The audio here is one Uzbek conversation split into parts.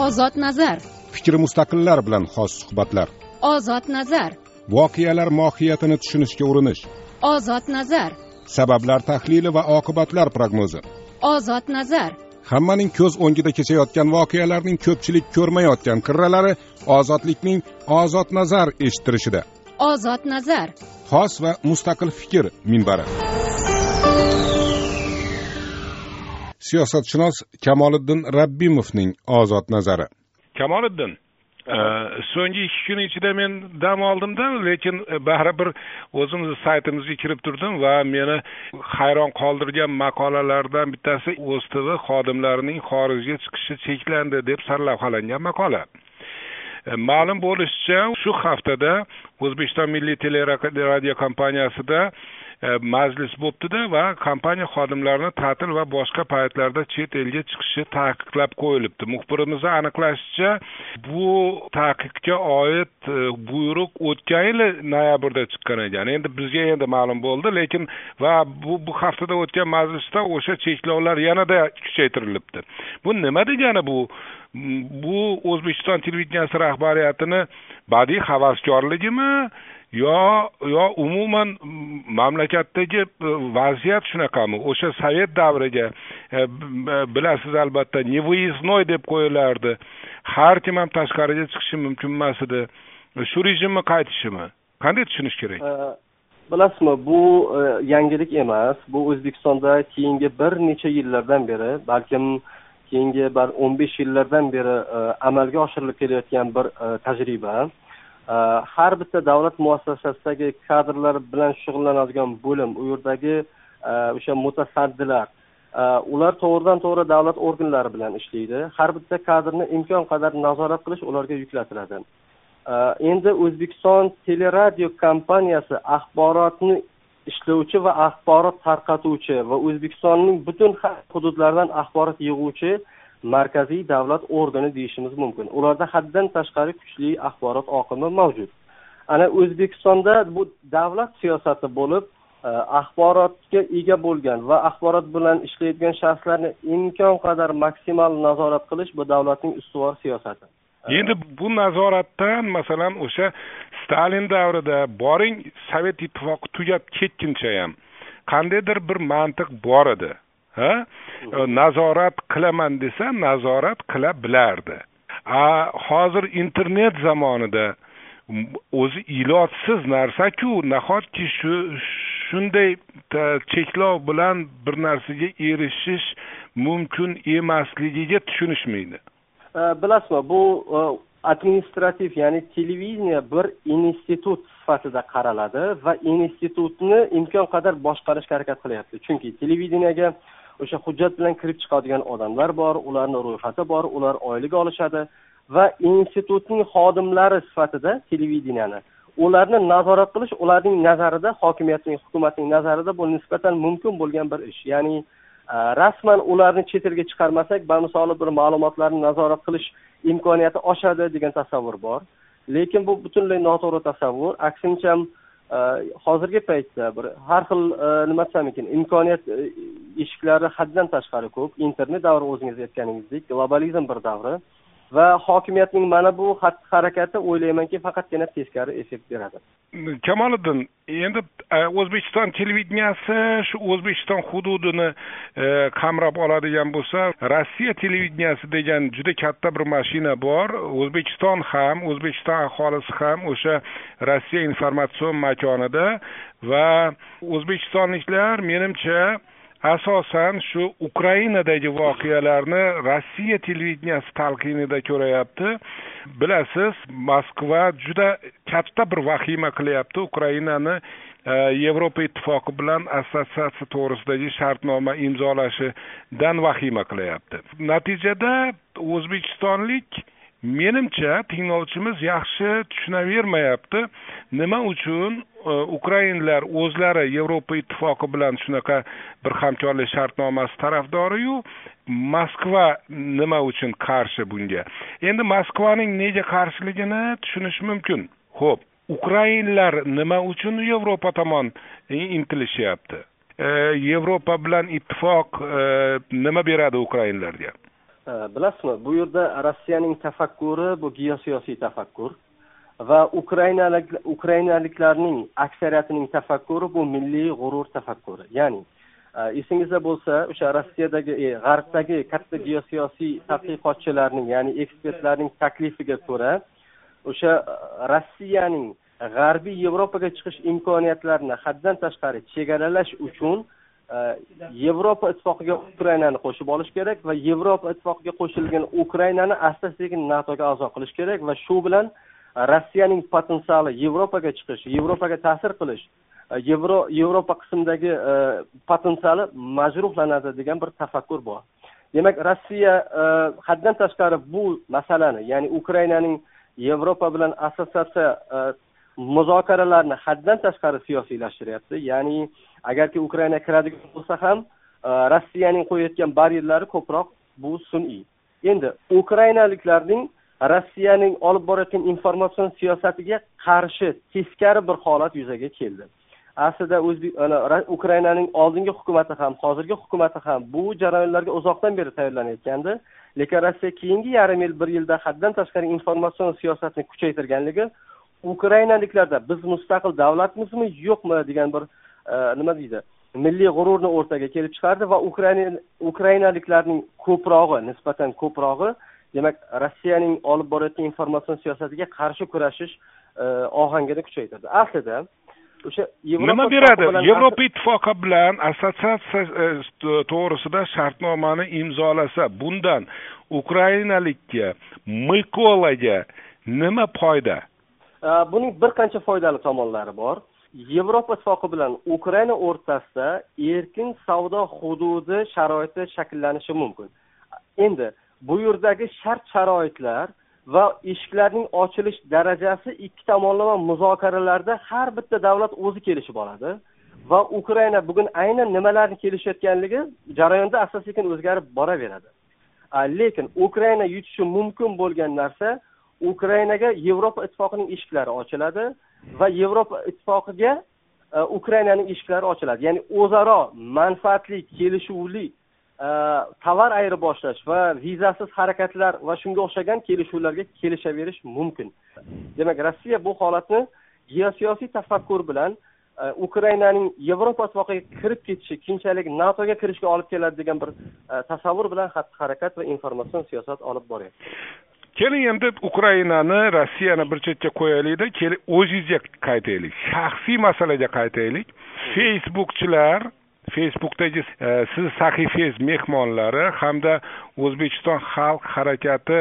ozod nazar. Fikri mustaqillar bilan xos suhbatlar. Ozod nazar. Voqealar mohiyatini tushunishga urinish. Ozod nazar. Sabablar tahlili va oqibatlar prognozi. Ozod nazar. Hammaning ko'z o'ngida kechayotgan voqealarning ko'pchilik ko'rmayotgan qirralari ozodlikning ozod nazar eshittirishida. Ozod nazar. Xos va mustaqil fikr minbari. Siyosatshunos Kamoliddin Rabbimovning ozod nazari. Kamoliddin, so'nggi 2 kun ichida men dam oldim-da, lekin baribir o'zimiz saytimizga kirib turdim va meni hayron qoldirgan maqolalardan bittasi O'zTV xodimlarining xorijga chiqishi cheklandi deb sarlavhalangan maqola. Ma'lum bo'lishicha, shu haftada O'zbekiston Milliy teleradio kompaniyasida majlis bo'ldi-da va kompaniya xodimlarini ta'til va boshqa paytlarda chet elga chiqishi taqiqlab qo'yilibdi. Muxbirimizning aniqlashicha, bu taqiqga oid buyruq o'tgan yil noyabrda chiqqan ekan. Endi bizga ma'lum bo'ldi, lekin va bu haftada o'tgan majlisda o'sha cheklovlar yanada kuchaytirilibdi. Bu nima degani bu? Bu O'zbekiston televideniyasi rahbariyatini badiiy havaskorligimi yo umuman mamlakatdagi vaziyat shunaqami? O'sha sovet davriga bilasiz albatta nevyiznoy deb qo'yilardi. Har kim ham tashqariga chiqishi mumkin emas edi. Shu rejimni qaytishimi? Qanday tushunish kerak? Bilasizmi, bu yangilik emas. Bu O'zbekistonda keyingi bir necha yillardan beri, balkim keyingi 15 yillardan beri amalga oshirilib kelayotgan bir tajriba. Har bitta davlat muassasasidagi kadrlar bilan shug'ullanadigan bo'lim, u yerdagi o'sha mutasaddilar, ular to'g'ridan-to'g'ri davlat organlari bilan ishlaydi. Har bitta kadrni imkon qadar nazorat qilish ularga yuklatiladi. Endi O'zbekiston teleradio kompaniyasi axborotni ishlovchi va axborot tarqatuvchi va O'zbekistonning butun hududlaridan axborot yig'uvchi markaziy davlat organi deyishimiz mumkin. Ularda haddan tashqari kuchli axborot oqimi mavjud. Ana O'zbekistonda bu davlat siyosati bo'lib, axborotga ega bo'lgan va axborot bilan ishlaydigan shaxslarni imkon qadar maksimal nazorat qilish bu davlatning ustuvor siyosati. Endi bu nazoratdan, masalan, o'sha Stalin davrida boring Sovet ittifoqi tugab ketguncha ham qandaydir bir mantiq bor edi. Nazorat qilaman desa, nazorat qila bilardi. Hozir internet zamonida o'zi ilojsiz narsa-ku, nahotki shunday cheklov bilan bir narsaga erishish mumkin emasligiga tushunishmaydi. Bilasizmi, bu administrativ, ya'ni televideniya bir institut sifatida qaraladi va institutni imkon qadar boshqarishga harakat qilyapti. Chunki televideniyaga o'sha hujjat bilan kirib chiqadigan odamlar bor, ularning ro'yxati bor, ular oylik olishadi va institutning xodimlari sifatida televideniyani ularni nazorat qilish ularning nazarida, hokimiyatning, hukumatning nazarida bu nisbatan mumkin bo'lgan bir ish. Ya'ni rasman ularni chet elga chiqarmasak, bamisoli bir ma'lumotlarni nazorat qilish imkoniyati oshadi degan tasavvur bor. Lekin bu butunlay noto'g'ri tasavvur. Aksincha hozirgi paytda bir har xil nima desam ekan, imkoniyat eshiklari haddan tashqari ko'p. Internet davri, o'zingiz aytganingizdek, globalizm bir davri va hokimiyatning mana bu harakati o'ylaymanki faqatgina teskari effekt beradi. Kamoliddin, endi O'zbekiston televideniyasi shu O'zbekiston hududini qamrab oladigan bo'lsa, Rossiya televideniyasi degan juda katta bir mashina bor. O'zbekiston ham, O'zbekiston aholisi ham o'sha Rossiya informatsion makonida va o'zbekistonliklar menimcha asosan shu Ukrainadagi voqealarni Rossiya televideniyasi talqinida ko'rayapti. Bilasiz, Moskva juda katta bir vahima qilyapti. Ukrainani Yevropa ittifoqi bilan assotsiatsiya to'g'risidagi shartnoma imzolashidan vahima qilyapti. Natijada o'zbekistonlik menimcha tinglovchimiz yaxshi tushunavermayapti. Nima uchun Ukrainlar o'zlari Yevropa ittifoqi bilan shunaqa bir hamkorlik shartnomasi tarafdori-yu, Moskva nima uchun qarshi bunga? Endi Moskvaning nega qarshiligini tushunish mumkin. Xo'p, Ukrainlar nima uchun Yevropa tomon intilishyapti? Yevropa bilan ittifoq nima beradi Ukrainlarga? Bilasizmi, bu yerda Rossiyaning tafakkuri bu geosiyosiy tafakkur va ukrainaliklarning aksariyatining tafakkuri bu milliy g'urur tafakkuri. Ya'ni esingizda bo'lsa, o'sha Rossiyadagi, g'arbdagi katta geosiyosiy tadqiqotchilarning, ya'ni ekspertlarning taklifiga ko'ra, o'sha Rossiyaning g'arbiy Yevropaga chiqish imkoniyatlarini haddan tashqari chegaralash uchun Yevropa ittifoqiga Ukrainani qo'shib olish kerak va Yevropa ittifoqiga qo'shilgan Ukrainani asta-sekin NATOga a'zo qilish kerak va shu bilan Rossiyaning potensiali Yevropaga chiqish, Yevropaga ta'sir qilish, Yevropa qismidagi potensiali majruhlanadi degan bir tafakkur bor. Demak, Rossiya haddan tashqari bu masalani, ya'ni Ukrainaning Yevropa bilan assotsiatsiya muzokaralarni haddan tashqari siyosiylashtiryapti. Ya'ni agarki Ukraina kiradigan bo'lsa ham Rossiyaning qo'yayotgan baryerlari ko'proq bu sun'iy. Endi ukrainaliklarning Rossiyaning olib borayotgan informatsion siyosatiga qarshi teskari bir holat yuzaga keldi. Aslida Ukrainaning oldingi hukumati ham, hozirgi hukumati ham bu jarayonlarga uzoqdan beri tayyorlanayotgandi. Lekin Rossiya keyingi yarim yil, bir yilda haddan tashqari informatsion siyosatni kuchaytirganligi Ukrainaliklarda biz mustaqil davlatmizmi, yo'qmi degan bir nima deydi, milliy g'ururni o'rtaga kelib chiqardi va ukrainaliklarning nisbatan ko'prog'i, demak, Rossiyaning olib borayotgan informatsion siyosatiga qarshi kurashish ohangini kuchaytirdi. Aslida o'sha nima beradi? Yevropa ittifoqi bilan assotsiatsiya to'g'risida shartnomani imzolasa, bundan ukrainalikka, Mykolaga nima foyda? Buning bir qancha foydali tomonlari bor. Yevropa ittifoqi bilan Ukraina o'rtasida erkin savdo hududi sharoiti shakllanishi mumkin. Endi bu yerdagi shart-sharoitlar va eshiklarning ochilish darajasi ikki tomonlama muzokaralarda har bitta davlat o'zi kelishib oladi va Ukraina bugun aynan nimalarni kelishayotganligi jarayonda asta-sekin o'zgarib boraveradi. Lekin Ukraina yutishi mumkin bo'lgan narsa, Ukrainaga Yevropa ittifoqining eshiklari ochiladi va Yevropa ittifoqiga Ukrainaning eshiklari ochiladi. Ya'ni o'zaro manfaatli, kelishuvli tovar ayirboshlash va vizasiz harakatlar va shunga o'xshagan kelishuvlarga kelishaverish mumkin. Demak, Rossiya bu holatni geosiyosiy tafakkur bilan Ukrainaning Yevropa ittifoqiga kirib ketishi keyinchalik NATOga kirishga olib keladi degan bir tasavvur bilan xatti-harakat va informatsion siyosat olib boryapti. Keling endi Ukrainani, Rossiyani bir chetga qo'yaylik-da, keling o'zingizga qaytaylik. Shaxsiy masalaga qaytaylik. Facebookdagi siz sahifangiz mehmonlari hamda O'zbekiston Xalq harakati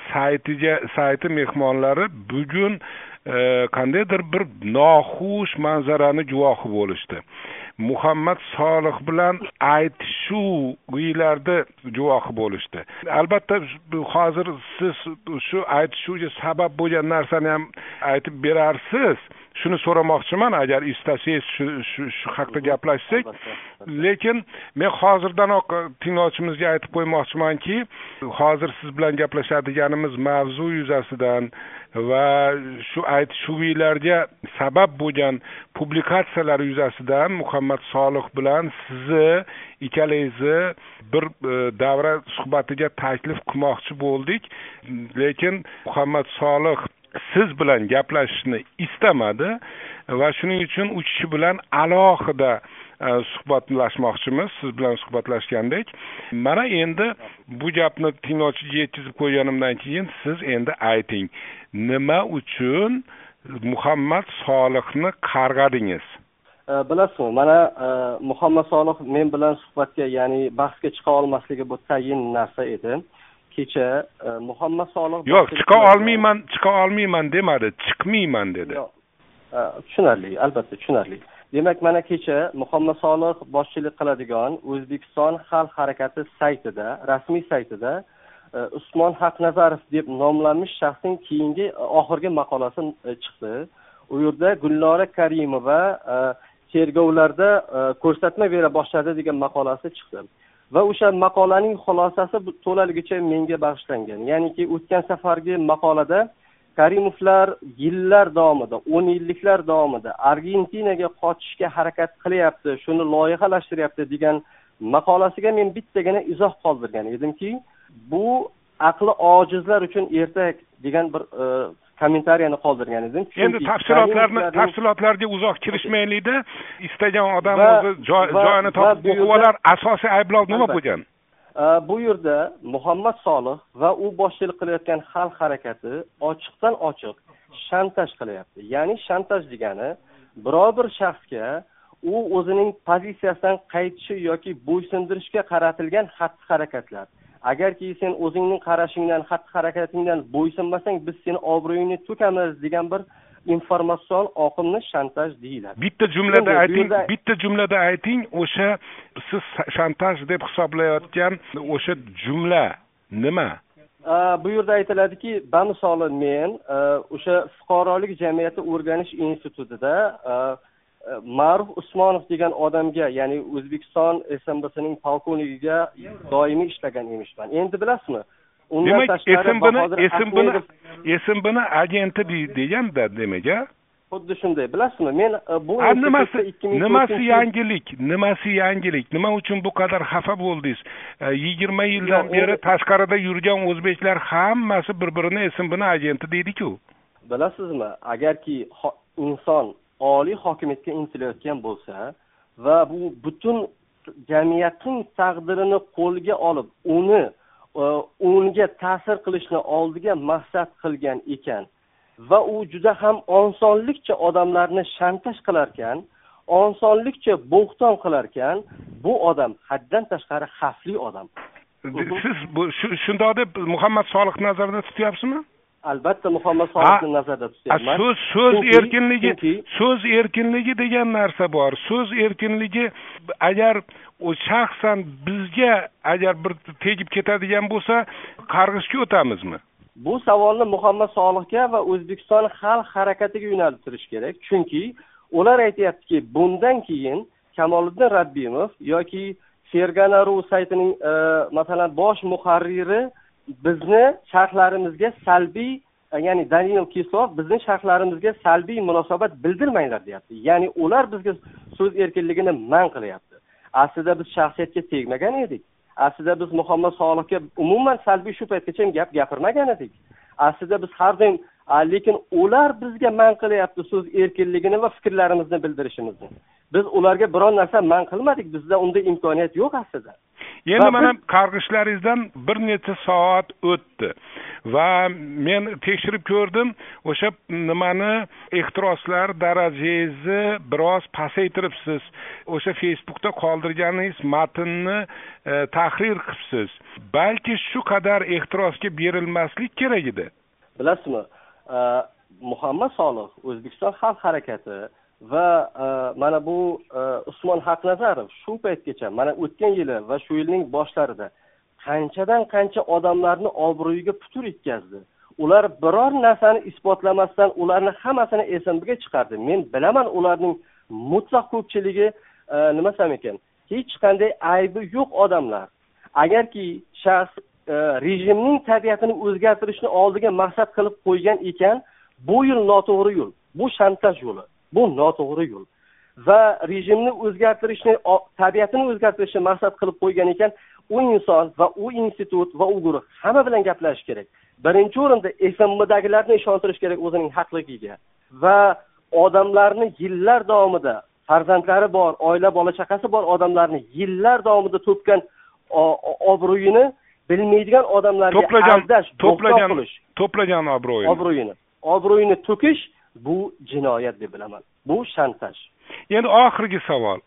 sayti mehmonlari bugun qandaydir bir noxush manzarani guvohi bo'lishdi. Muhammad Solih bilan aytishuvlarda guvohi bo'lishdi. Albatta hozir siz shu aytishuvga sabab bo'lgan narsani ham aytib berarsiz. Shuni so'ramoqchiman, agar istasangiz shu haqda gaplashsak. Lekin men hozirdanoq tinglovchimizga aytib qo'ymoqchimanki, hozir siz bilan gaplashadiganimiz mavzu yuzasidan va shu aytishuvlarga sabab bo'lgan publikatsiyalar yuzasidan Muhammad Solih bilan sizni ikkalangizni bir davra suhbatiga taklif qilmoqchi bo'ldik. Lekin Muhammad Solih siz bilan gaplashishni istamadi va shuning uchun u kishi bilan alohida suhbatlashmoqchimiz, siz bilan suhbatlashgandek. Mana endi bu gapni tinglovchiga yetkazib qo'yganimdan keyin siz endi ayting, nima uchun Muhammad Solihni qarg'adingiz? Bilasizmi, mana Muhammad Solih men bilan suhbatga, ya'ni bahsga chiqa olmasligi bu tayin narsa edi. Kecha Muhammad Solih yo'q, chiqa olmayman demadi, chiqmayman dedi. Tushunarli, albatta tushunarli. Demak, mana kecha Muhammad Solih boshchilik qiladigan O'zbekiston Xalq harakati saytida, rasmiy saytida Usmon Haqnazarov deb nomlanmish shaxsning keyingi oxirgi maqolasi chiqdi. U yerda Gulnora Karimova tergovlarda ko'rsatma bera boshladi degan maqolasi chiqdi. Va o'sha maqolaning xulosasi to'laligicha menga bag'ishlangan. Ya'niki o'tgan safargi maqolada Karimovlar yillar davomida, 10 yilliklar davomida Argentinaga qochishga harakat qilyapti, shuni loyihalashtiryapti degan maqolasiga men bittagina izoh qoldirgan edimki, bu aqli ojizlar uchun ertak degan bir kommentariyani qoldirgan edim. Endi tafsilotlarga uzoq kirishmaylikda, istagan odam o'zi joyini topib o'qib olar. Asosiy ayblov nima bo'lgan? Bu yerda Muhammad Solih va u boshchilik qilayotgan xalq harakati ochiqdan ochiq shantaj qilyapti. Ya'ni shantaj degani biror bir shaxsga u o'zining pozitsiyasidan qaytishi yoki bo'ysundirishga qaratilgan xatti-harakatlar. Agarki sen o'zingning qarashingdan, xatti-harakatingdan bo'ysunmasang, biz seni obro'yingni to'kamiz degan bir informatsion oqimni shantaj deyiladi. Bitta jumlada ayting, o'sha siz shantaj deb hisoblayotgan o'sha jumla nima? Bu yerda aytiladiki, bamisoli men o'sha fuqarolik jamiyati o'rganish institutida Ma'ruf Usmonov degan odamga, ya'ni O'zbekiston SMBsining polkovnigiga doimiy ishlagan emishman. Endi bilasizmi? Demak, SMBni agenti deganda demak-a? Xuddi shunday. Bilasizmi? Men bu nimasi yangilik? Nima uchun bu qadar xafa bo'ldingiz? 20 yildan beri tashqarida yurgan o'zbeklar hammasi bir-birini SMBni agenti deydi-ku. Bilasizmi? Agarki inson oliy hokimiyatga intilayotgan bo'lsa va bu butun jamiyatning taqdirini qo'lga olib, unga ta'sir qilishni oldiga maqsad qilgan ekan va u juda ham osonlikcha odamlarni shantaj qilar ekan, osonlikcha bo'xton qilar ekan, bu odam haddan tashqari xavfli odam. Siz shunday deb Muhammad Solihni nazarda tutyapsizmi? Albatta Muhammad Solihni nazarda tutyapman. So'z erkinligi degan narsa bor. So'z erkinligi agar o shaxsan bizga agar bir tegib ketadigan bo'lsa, qarg'ishga o'tamizmi? Bu savolni Muhammad Solihga va O'zbekiston xalq harakatiga yo'naltirish kerak. Chunki ular aytayaptiki, bundan keyin Kamoliddin Rabbimov yoki Fergana.ru saytining masalan bosh muharriri bizni sharhlarimizga salbiy, ya'ni Daniel Kislov bizning sharhlarimizga salbiy munosabat bildirmanglar deyapti. Ya'ni ular bizga so'z erkinligini man qilyapti. Aslida biz shaxsiyatga tegmagan edik. Aslida biz Muhammad Solihga umuman salbiy shu paytgacha gap gapirmagan edik. Aslida biz har doim, lekin ular bizga man qilyapti so'z erkinligini va fikrlarimizni bildirishimizni. Biz ularga biron narsa man qilmadik. Bizda unda imkoniyat yo'q aslida. Endi mana qarg'ishlaringizdan bir necha soat o'tdi va men tekshirib ko'rdim, o'sha nimani ehtiroslar darajangizni biroz pasaytiribsiz. O'sha Facebookda qoldirganingiz matnni tahrir qilibsiz. Balki shu qadar ehtirosga berilmaslik kerak edi. Bilasizmi, Muhammad Solih, O'zbekiston xalq harakati va mana bu Usmon Haqnazarov shu paytgacha, mana o'tgan yili va shu yilning boshlarida qanchadan qancha odamlarni obro'yiga putur yetkazdi. Ular biror narsani isbotlamasdan ularni hammasini SMBga chiqardi. Men bilaman ularning mutlaq ko'pchiligi nima desam ekan, hech qanday aybi yo'q odamlar. Agarki shaxs rejimning tabiatini o'zgartirishni oldiga maqsad qilib qo'ygan ekan, bu yo'l noto'g'ri yo'l. Bu shantaj yo'li. Bu noto'g'ri yo'l. Va rejimni o'zgartirishni, tabiatini o'zgartirishni maqsad qilib qo'ygan ekan, u inson va u institut va u guruh hamma bilan gaplashish kerak. Birinchi o'rinda SMBdagilarni ishontirish kerak o'zining haqligiga va odamlarni yillar davomida, farzandlari bor, oila bola chaqasi bor odamlarni yillar davomida to'pgan obro'yini bilmaydigan odamlarga aldash, to'plagan obro'yini to'kish bu jinoyat deb bilaman. Bu shantaj. Endi oxirgi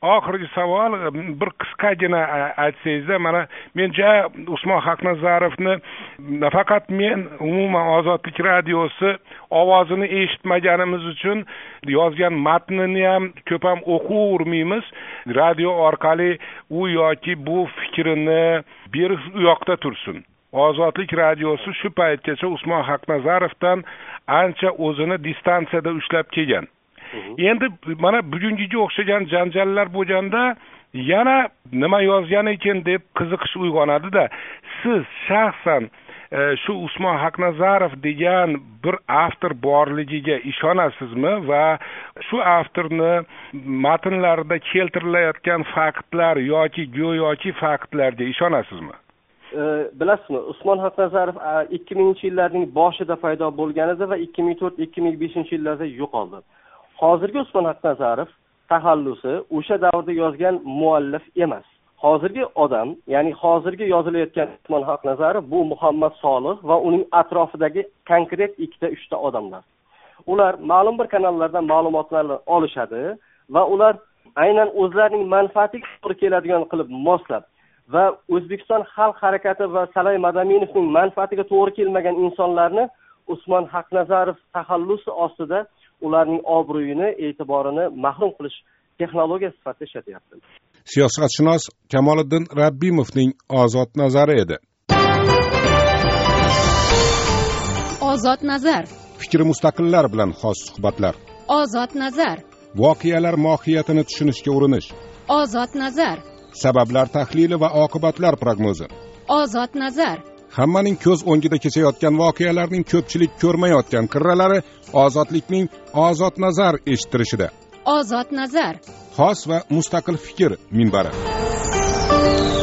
savol bir qisqagina aytsangizda, mana men Usmon Haqnazarovni nafaqat men, umuman Ozodlik radiosi ovozini eshitmaganimiz uchun yozgan matnini ham ko'p ham o'qiyvermaymiz. Radio orqali u yoki bu fikrini berib u yoqda tursin. Ozodlik radiosi shu paytgacha Usmon Haqnazarovdan ancha o'zini distansiyada ushlab kelgan. Endi mana bugungiga o'xshagan janjallar bo'lganda yana nima yozgan ekan deb qiziqish uyg'onadi-da. Siz shaxsan shu Usmon Haqnazarov degan bir avtor borligiga ishonasizmi va shu avtorni matnlarida keltirilayotgan faktlar yoki go'yoki faktlarga ishonasizmi? bilasizmi, Usmon Xaqnazarov 2000-yillarning boshida paydo bo'lgan edi va 2004-2005-yillarda yo'qoldi. Hozirgi Usmon Xaqnazarov taxallusi o'sha davrda yozgan muallif emas. Hozirgi odam, ya'ni hozirgi yozilayotgan Usmon Xaqnazarov bu Muhammad Solih va uning atrofidagi konkret 2-3 odamlar. Ular ma'lum bir kanallardan ma'lumotlarni olishadi va ular aynan o'zlarining manfaatiga to'g'ri keladigan qilib moslab va O'zbekiston xalq harakati va Salay Madaminovning manfaatiga to'g'ri kelmagan insonlarni Usmon Xaqnazarov taxallusi ostida ularning obro'yini, e'tiborini mahrum qilish texnologiya sifatida ishlatyapti. Siyosatshunos Kamoliddin Rabbimovning ozod nazari edi. Ozod nazar. Fikri mustaqillar bilan xos suhbatlar. Ozod nazar. Voqealar mohiyatini tushunishga urinish. Ozod nazar. Sabablar tahlili va oqibatlar prognozi. Ozod nazar. Hammaning ko'z o'ngida kechayotgan voqealarning ko'pchilik ko'rmayotgan qirralari ozodlikning ozod nazar eshittirishida. Ozod nazar. Xos va mustaqil fikr minbari.